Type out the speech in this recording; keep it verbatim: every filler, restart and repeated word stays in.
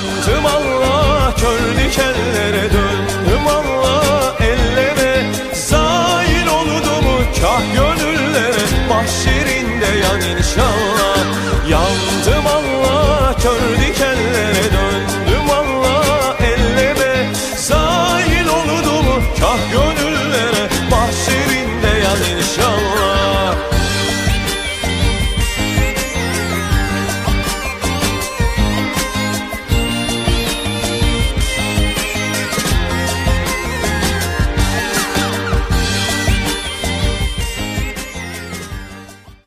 Yandım Allah, kör dikenlere döndüm Allah, ellere zail oldum kah gönüllere, mahşerinde yan inşallah. Yandım Allah, kör dikenlere döndüm Allah, ellere zail oldum kah gönüllere.